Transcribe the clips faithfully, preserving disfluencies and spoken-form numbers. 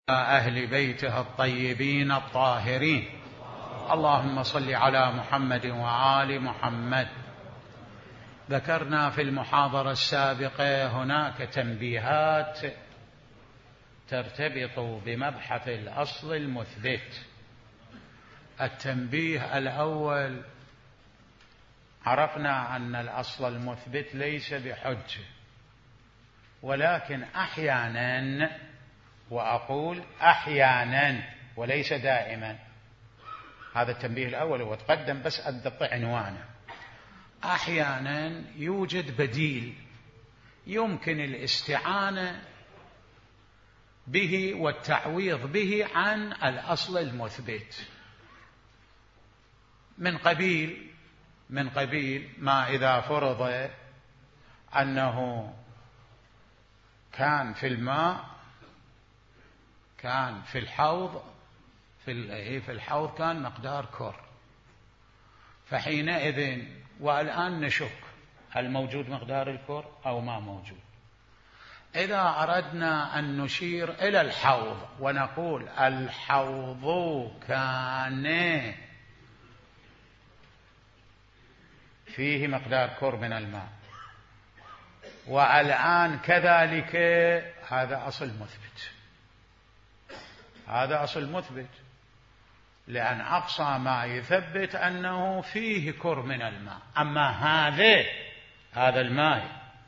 أهل بيته الطيبين الطاهرين. اللهم صل على محمد وآل محمد. ذكرنا في المحاضرة السابقة هناك تنبيهات ترتبط بمبحث الأصل المثبت. التنبيه الأول: عرفنا أن الأصل المثبت ليس بحجة، ولكن أحيانا، وأقول أحيانا وليس دائما، هذا التنبيه الأول هو تقدم بس أدق عنوانه. أحيانا يوجد بديل يمكن الاستعانة به والتعويض به عن الأصل المثبت، من قبيل من قبيل ما إذا فرض أنه كان في الماء، كان في الحوض في في الحوض كان مقدار كر، فحينئذ والآن نشك هل موجود مقدار الكر أو ما موجود. إذا أردنا أن نشير إلى الحوض ونقول الحوض كان فيه مقدار كر من الماء والآن كذلك، هذا أصل مثبت، هذا أصل مثبت، لأن أقصى ما يثبت أنه فيه كر من الماء. أما هذا هذا الماء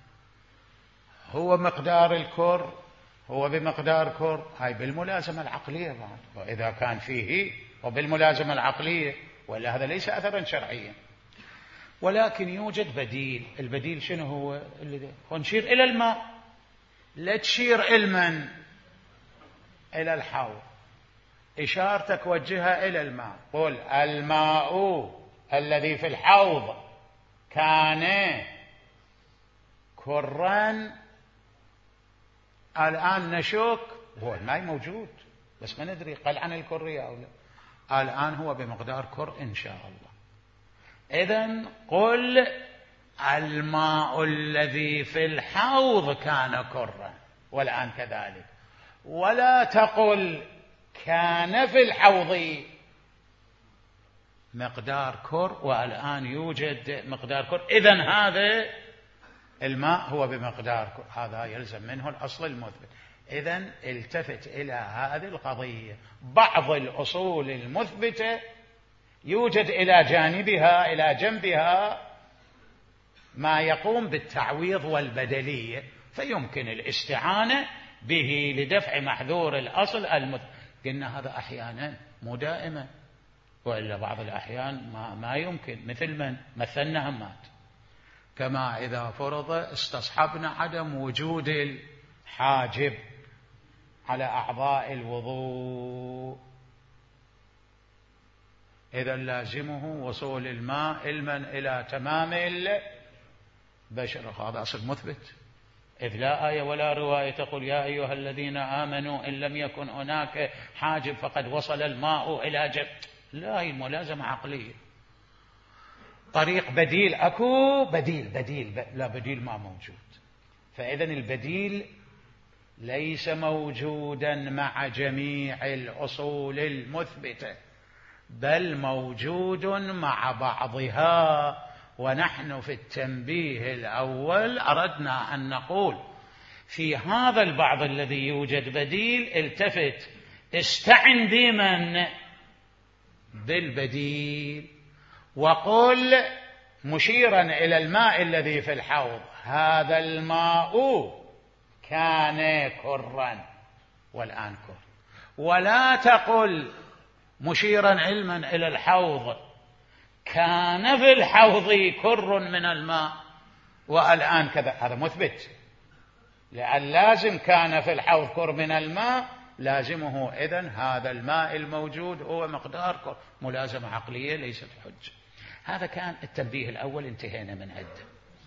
هو مقدار الكر، هو بمقدار كر، هاي بالملازمة العقلية بعد، وإذا كان فيه وبالملازمة العقلية، ولا هذا ليس أثرا شرعيا. ولكن يوجد بديل. البديل شنو هو؟ اللي ونشير إلى الماء، لا تشير علما إلى الحوض، إشارتك وجهها إلى الماء. قل الماء الذي في الحوض كان كرا، الآن نشك هو الماء موجود بس ما ندري قل عن الكرية أو لا، الآن هو بمقدار كر إن شاء الله. إذن قل الماء الذي في الحوض كان كرا والآن كذلك، ولا تقل كان في الحوض مقدار كر والآن يوجد مقدار كر، إذن هذا الماء هو بمقدار كر، هذا يلزم منه الأصل المثبت. إذن التفت إلى هذه القضية. بعض الأصول المثبتة يوجد إلى جانبها إلى جنبها ما يقوم بالتعويض والبدلية، فيمكن الاستعانة به لدفع محذور الأصل المثبت. قلنا هذا أحيانا مو دائما، وإلا بعض الأحيان ما, ما يمكن، مثل من مثلنا همات، كما إذا فرض استصحبنا عدم وجود الحاجب على أعضاء الوضوء، إذا لازمه وصول الماء علما إلى تمام البشرة، هذا أصل مثبت، إذ لا آية ولا رواية تقول يا أيها الذين آمنوا إن لم يكن هناك حاجب فقد وصل الماء إلى جب، لا، هي ملازمة عقلية. طريق بديل أكو بديل بديل لا، بديل ما موجود. فإذا البديل ليس موجودا مع جميع الأصول المثبتة، بل موجود مع بعضها. ونحن في التنبيه الأول أردنا أن نقول في هذا البعض الذي يوجد بديل التفت، استعن بمن؟ بالبديل، وقل مشيرا إلى الماء الذي في الحوض هذا الماء كان كرا والآن كر، ولا تقل مشيرا علما إلى الحوض كان في الحوض كر من الماء والآن كذا، هذا مثبت، لأن لازم كان في الحوض كر من الماء، لازمه إذن هذا الماء الموجود هو مقدار كر، ملازمة عقلية ليست حجة. هذا كان التنبيه الأول، انتهينا من عده.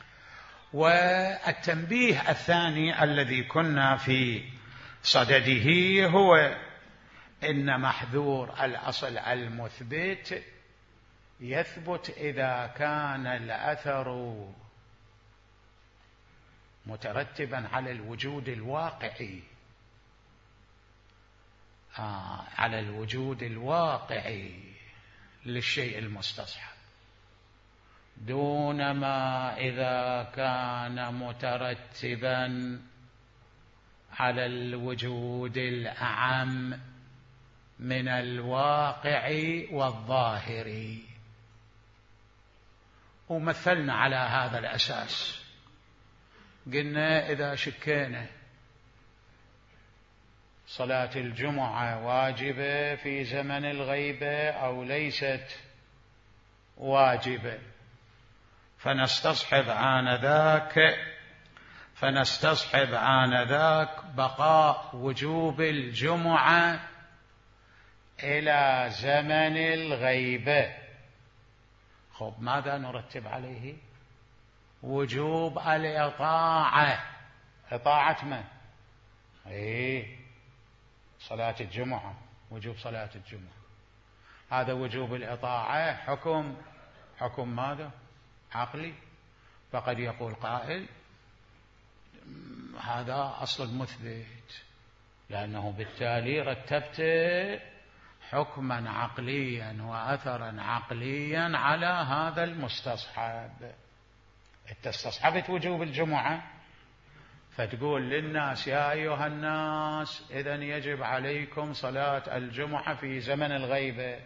والتنبيه الثاني الذي كنا في صدده هو إن محذور الأصل المثبت يثبت إذا كان الأثر مترتبا على الوجود الواقعي، آه على الوجود الواقعي للشيء المستصحب، دون ما إذا كان مترتبا على الوجود الأعم من الواقع والظاهر. ومثلنا على هذا الأساس، قلنا إذا شكينا صلاة الجمعة واجبة في زمن الغيبة أو ليست واجبة، فنستصحب آنذاك فنستصحب آنذاك بقاء وجوب الجمعة إلى زمن الغيبة. خب ماذا نرتب عليه؟ وجوب الإطاعة. إطاعة من؟ إيه صلاة الجمعة، وجوب صلاة الجمعة، هذا وجوب الإطاعة. حكم حكم ماذا؟ عقلي. فقد يقول قائل هذا أصل مثبت، لأنه بالتالي رتبت حكما عقليا وأثرا عقليا على هذا المستصحب. أنت استصحبت وجوب الجمعة، فتقول للناس يا أيها الناس إذن يجب عليكم صلاة الجمعة في زمن الغيبة.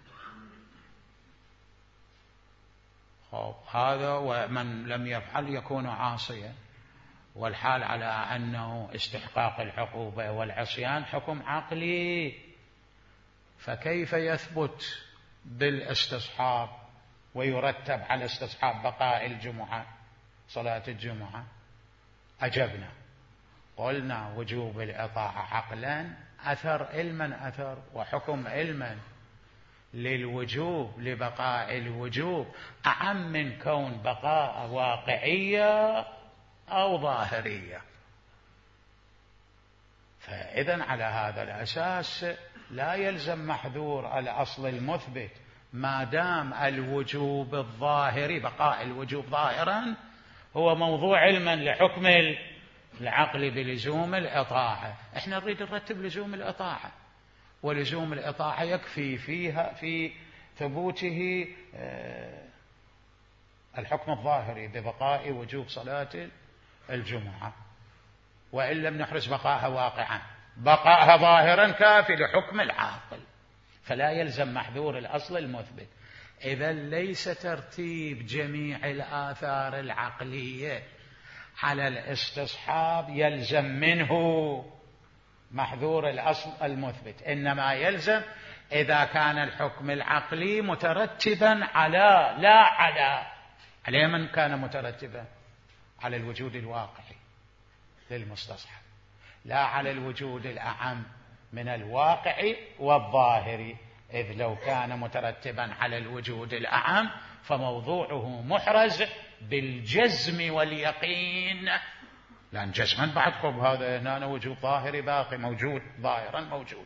هذا ومن لم يفعل يكون عاصيا، والحال على أنه استحقاق العقوبة والعصيان حكم عقلي، فكيف يثبت بالاستصحاب ويرتب على استصحاب بقاء الجمعة صلاة الجمعة؟ أجبنا قلنا وجوب الإطاعة عقلا، أثر علما، أثر وحكم علما للوجوب لبقاء الوجوب أعم من كون بقاء واقعية أو ظاهرية. فإذن على هذا الأساس لا يلزم محذور الأصل المثبت ما دام الوجوب الظاهري بقاء الوجوب ظاهرا هو موضوع علما لحكم العقل بلزوم الإطاعة. احنا نريد نرتب لزوم الإطاعة، ولزوم الإطاعة يكفي فيها في ثبوته الحكم الظاهري ببقاء وجوب صلاة الجمعة، وإن لم نحرز بقاءها واقعا، بقاءها ظاهرا كافي لحكم العاقل، فلا يلزم محذور الأصل المثبت. إذا ليس ترتيب جميع الآثار العقلية على الاستصحاب يلزم منه محذور الأصل المثبت، إنما يلزم إذا كان الحكم العقلي مترتبا على لا على على من كان مترتبا على الوجود الواقعي للمستصحب، لا على الوجود الأعم من الواقع والظاهر، إذ لو كان مترتبا على الوجود الأعم فموضوعه محرز بالجزم واليقين، لأن جزما بعد قرب هذا هنا وجود ظاهري باقي موجود ظاهرا موجود،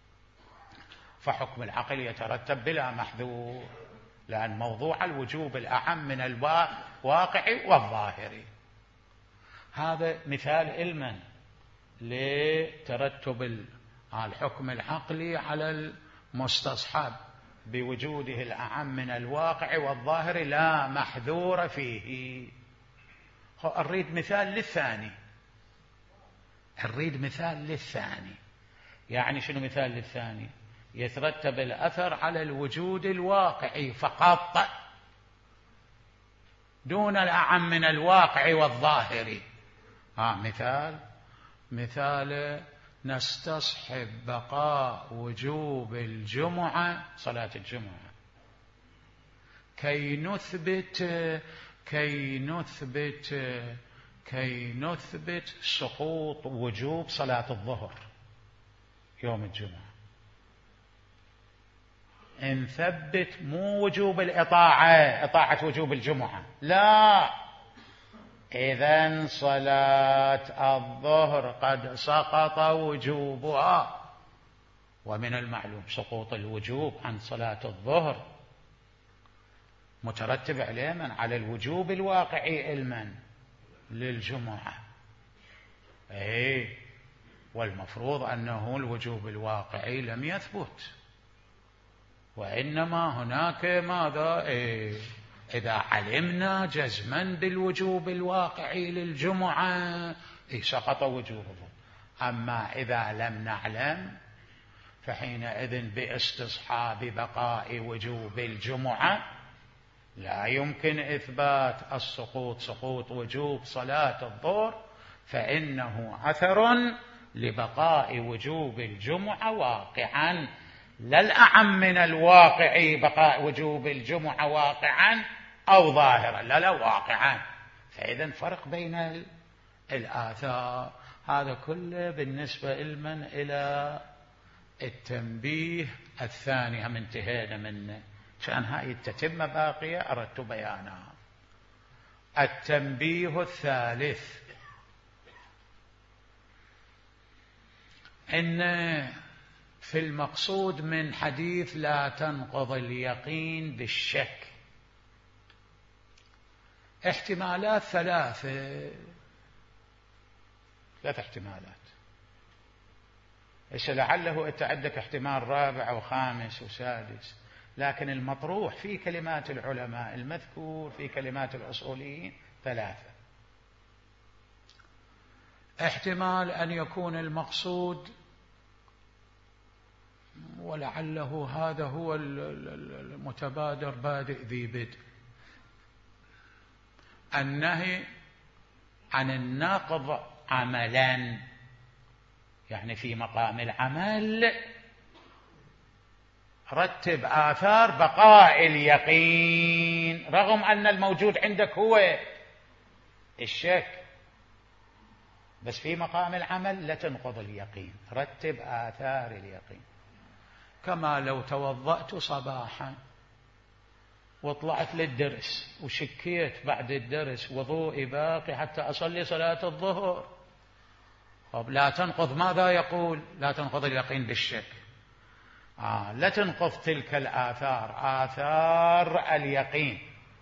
فحكم العقل يترتب بلا محذور، لأن موضوع الوجوب الأعم من الواقع والظاهر. هذا مثال علما لترتب الحكم العقلي على المستصحب بوجوده الأعم من الواقع والظاهر لا محذور فيه. أريد مثال للثاني أريد مثال للثاني يعني شنو مثال للثاني؟ يترتب الأثر على الوجود الواقعي فقط دون الأعم من الواقع والظاهر. آه مثال مثال نستصحب بقاء وجوب الجمعة صلاة الجمعة كي نثبت كي نثبت كي نثبت سقوط وجوب صلاة الظهر يوم الجمعة. نثبت مو وجوب الإطاعة، إطاعة وجوب الجمعة، لا، إذن صلاة الظهر قد سقط وجوبها، ومن المعلوم سقوط الوجوب عن صلاة الظهر مترتب علما على الوجوب الواقعي علما للجمعة. ايه والمفروض أنه الوجوب الواقعي لم يثبت، وإنما هناك ماذا؟ إيه إذا علمنا جزما بالوجوب الواقعي للجمعة إيه سقط وجوبه، أما إذا لم نعلم فحينئذ باستصحاب بقاء وجوب الجمعة لا يمكن إثبات السقوط، سقوط وجوب صلاة الظهر، فإنه أثر لبقاء وجوب الجمعة واقعا، لا الأعم من الواقع بقاء وجوب الجمعة واقعا أو ظاهرا، لا لا واقعا. فإذا فرق بين الآثار. هذا كله بالنسبة لمن إلى التنبيه الثاني، هم انتهينا منه، كان هاي التتمة باقية أردت بيانها. التنبيه الثالث إن في المقصود من حديث لا تنقض اليقين بالشك احتمالات ثلاثة، ثلاث احتمالات. إيش لعله أنت عندك احتمال رابع وخامس وسادس، لكن المطروح في كلمات العلماء المذكور في كلمات الأصوليين ثلاثة. احتمال أن يكون المقصود، ولعله هذا هو المتبادر بادئ ذي بدء، النهي عن النقض عملا، يعني في مقام العمل رتب آثار بقاء اليقين رغم أن الموجود عندك هو الشك، بس في مقام العمل لا تنقض اليقين، رتب آثار اليقين. كما لو توضأت صباحا وطلعت للدرس وشكيت بعد الدرس وضوئي باقي حتى أصلي صلاة الظهر، طب لا تنقض، ماذا يقول؟ لا تنقض اليقين بالشك. آه لا تنقض تلك الآثار، آثار اليقين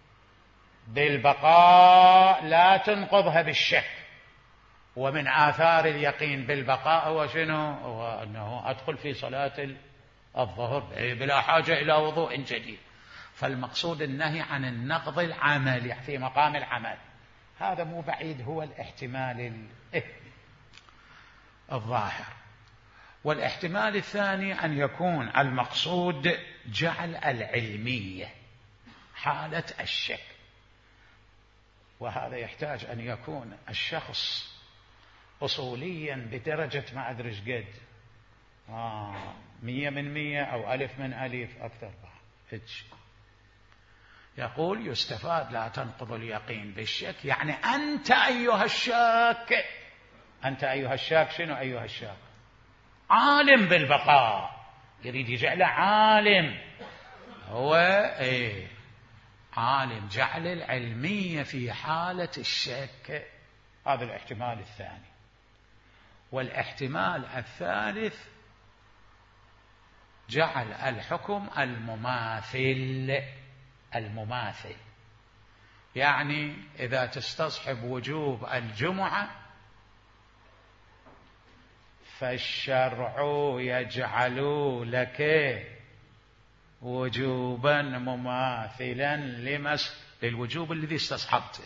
بالبقاء لا تنقضها بالشك. ومن آثار اليقين بالبقاء هو شنو؟ هو أنه أدخل في صلاة الظهر بلا حاجة إلى وضوء جديد. فالمقصود النهي عن النقض العملي في مقام العمل، هذا مو بعيد هو الاحتمال الظاهر. والاحتمال الثاني أن يكون المقصود جعل العلمية حالة الشك، وهذا يحتاج أن يكون الشخص أصوليا بدرجة ما أدري ايش قد آه مية من مية أو ألف من ألف أكثر بعد. يقول يستفاد لا تنقض اليقين بالشك، يعني أنت أيها الشاك، أنت أيها الشاك شنو أيها الشاك؟ عالم بالبقاء، يريد يجعله عالم، هو إيه عالم، جعل العلمية في حالة الشك. هذا الاحتمال الثاني. والاحتمال الثالث جعل الحكم المماثل، المماثل يعني إذا تستصحب وجوب الجمعة فالشرع يجعل لك وجوبا مماثلا لمس للوجوب الذي استصحبته،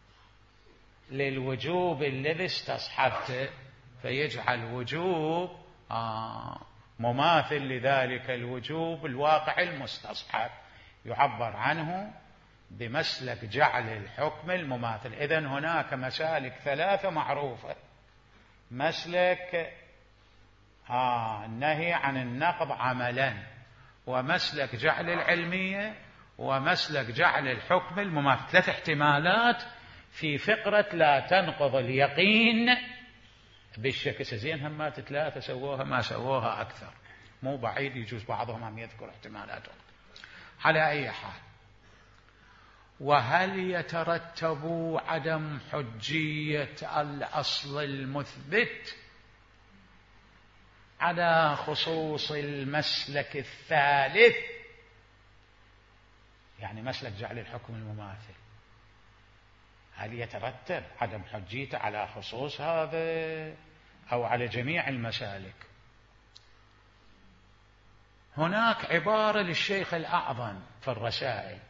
للوجوب الذي استصحبته، فيجعل وجوب آه مماثل لذلك الوجوب الواقع المستصحب، يعبر عنه بمسلك جعل الحكم المماثل. إذن هناك مسالك ثلاثة معروفة: مسلك آه النهي عن النقض عملا، ومسلك جعل العلمية، ومسلك جعل الحكم المماثل. ثلاث احتمالات في فقرة لا تنقض اليقين بالشك. زين هم ثلاثة سووها ما سووها أكثر، مو بعيد يجوز بعضهم أن يذكر احتمالاتهم. على أي حال، وهل يترتب عدم حجية الأصل المثبت على خصوص المسلك الثالث، يعني مسلك جعل الحكم المماثل، هل يترتب عدم حجيته على خصوص هذا أو على جميع المسالك. هناك عبارة للشيخ الأعظم في الرسائل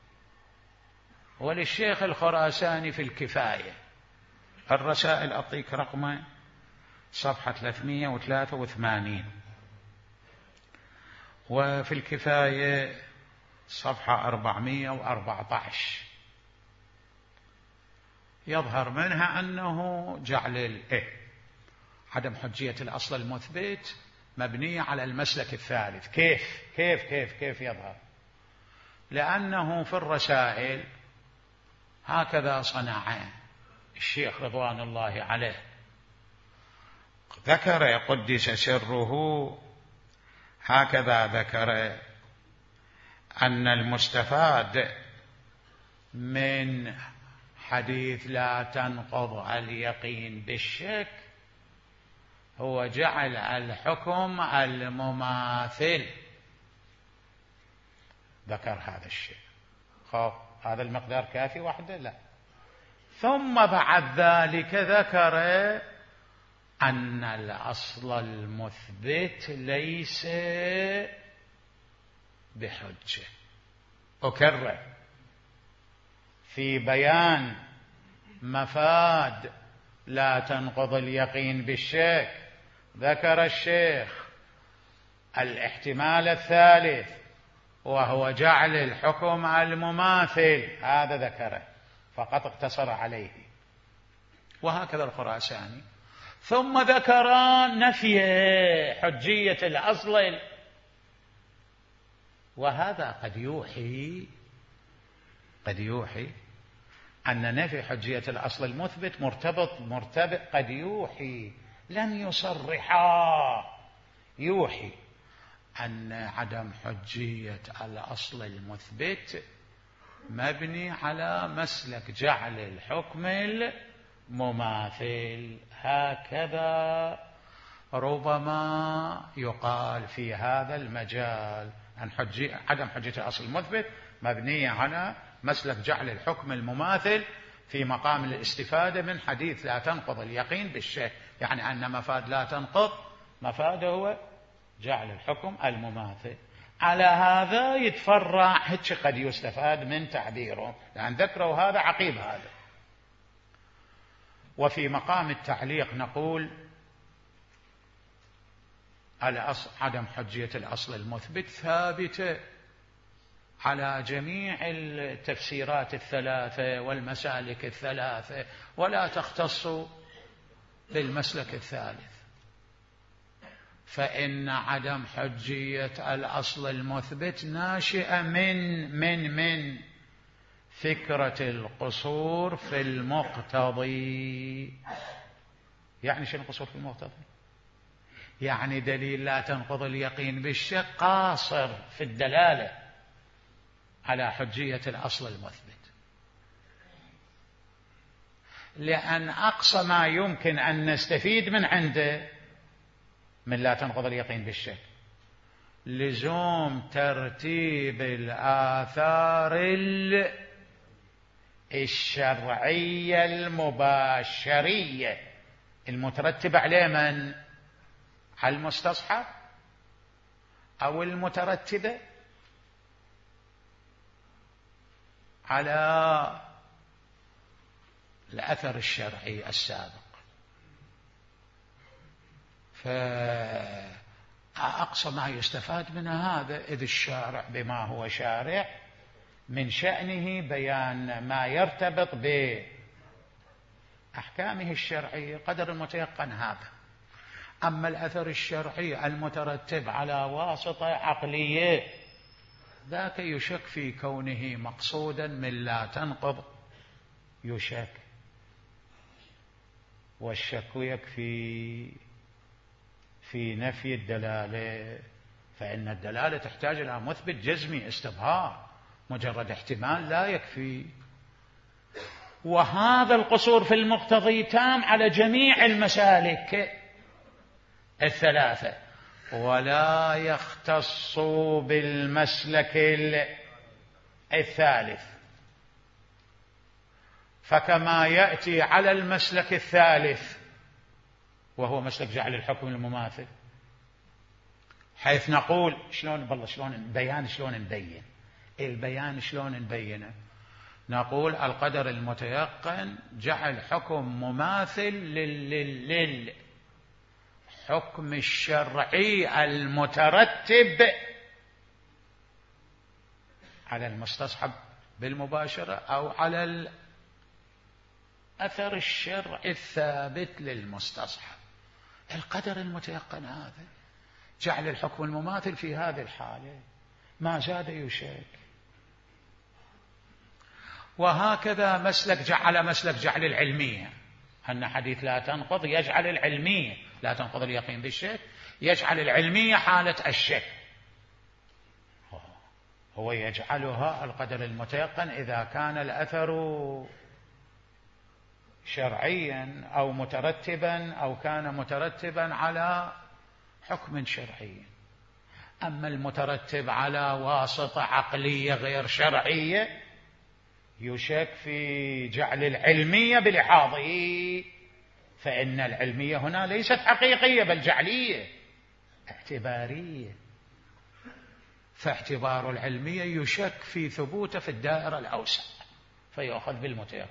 وللشيخ الخراساني في الكفاية. الرسائل أعطيك رقمه صفحة ثلاثمائة وثلاثة وثمانين، وفي الكفاية صفحة أربعمائة وأربعة عشر. يظهر منها أنه جعل الإيه عدم حجية الأصل المثبت مبنية على المسلك الثالث. كيف كيف كيف كيف يظهر؟ لأنه في الرسائل هكذا صنع الشيخ رضوان الله عليه، ذكر قدس سره، هكذا ذكر أن المستفاد من حديث لا تنقض اليقين بالشك هو جعل الحكم المماثل. ذكر هذا الشيء. خب هذا المقدار كافي وحده؟ لا. ثم بعد ذلك ذكر أن الأصل المثبت ليس بحجة. أكرر، في بيان مفاد لا تنقض اليقين بالشك ذكر الشيخ الاحتمال الثالث وهو جعل الحكم المماثل، هذا ذكره فقط اقتصر عليه، وهكذا الخراساني. ثم ذكر نفي حجية الأصل، وهذا قد يوحي قد يوحي أن نفي حجية الأصل المثبت مرتبط مرتبط قد يوحي، لم يصرحا، يوحي أن عدم حجية الأصل المثبت مبني على مسلك جعل الحكم المماثل. هكذا ربما يقال في هذا المجال أن حجي عدم حجية الأصل المثبت مبنية على مسلك جعل الحكم المماثل في مقام الاستفادة من حديث لا تنقض اليقين بالشك، يعني أن مفاد لا تنقض مفاده هو جعل الحكم المماثل. على هذا يتفرع هيك قد يستفاد من تعبيره، لأن ذكروا هذا عقيب هذا. وفي مقام التعليق نقول عدم حجية الأصل المثبت ثابتة على جميع التفسيرات الثلاثة والمسالك الثلاثة، ولا تختص بالمسلك الثالث، فإن عدم حجية الأصل المثبت ناشئة من من من فكرة القصور في المقتضي. يعني شنو القصور في المقتضي؟ يعني دليل لا تنقض اليقين بالشك قاصر في الدلالة على حجية الأصل المثبت، لأن أقصى ما يمكن أن نستفيد من عنده من لا تنقض اليقين بالشك لزوم ترتيب الآثار الشرعية المباشرية المترتبة على من؟ على المستصحب أو المترتبة على الأثر الشرعي السابق. فأقصى ما يستفاد من هذا إذ الشارع بما هو شارع من شأنه بيان ما يرتبط بأحكامه الشرعية قدر المتيقن هذا. أما الأثر الشرعي المترتب على واسطة عقلية ذاك يشك في كونه مقصودا من لا تنقض، يشك، والشك يكفي في نفي الدلالة، فإن الدلالة تحتاج إلى مثبت جزمي استظهار، مجرد احتمال لا يكفي. وهذا القصور في المقتضي تام على جميع المسالك الثلاثة، ولا يختص بالمسلك الثالث. فكما يأتي على المسلك الثالث وهو مسلك جعل الحكم المماثل، حيث نقول شلون بالله شلون بيان شلون نبين البيان شلون نبينه. نقول القدر المتيقن جعل حكم مماثل للحكم الشرعي المترتب على المستصحب بالمباشرة أو على الأثر الشرعي الثابت للمستصحب. القدر المتيقن هذا جعل الحكم المماثل في هذه الحالة، ما زاد يشك. وهكذا مسلك جعل مسلك جعل العلمية، أن حديث لا تنقض يجعل العلمية، لا تنقض اليقين بالشك، يجعل العلمية حالة الشك، هو يجعلها القدر المتيقن إذا كان الأثر شرعيا أو مترتبا أو كان مترتبا على حكم شرعي. أما المترتب على واسطة عقلية غير شرعية يشك في جعل العلمية بلحاظه، فإن العلمية هنا ليست حقيقية بل جعلية اعتبارية، فاعتبار العلمية يشك في ثبوته في الدائرة الأوسع فيأخذ بالمتيقن.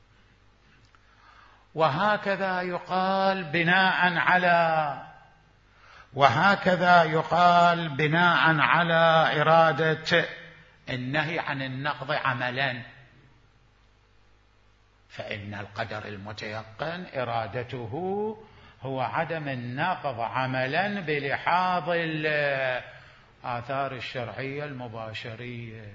وهكذا يقال بناء على وهكذا يقال بناء على إرادة النهي عن النقض عملا، فإن القدر المتيقن إرادته هو عدم النقض عملا بلحاظ الآثار الشرعية المباشرية.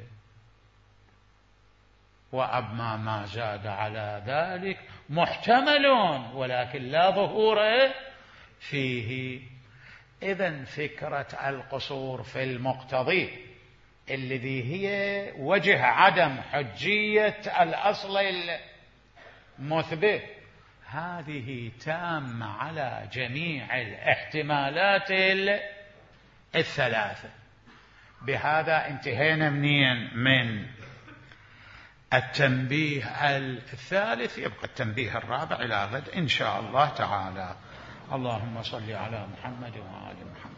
وأما ما زاد على ذلك محتمل ولكن لا ظهور فيه. إذن فكرة القصور في المقتضي الذي هي وجه عدم حجية الأصل المثبت هذه تامة على جميع الاحتمالات الثلاثة. بهذا انتهينا منين من التنبيه الثالث، يبقى التنبيه الرابع إلى غد إن شاء الله تعالى. اللهم صل على محمد وآل محمد.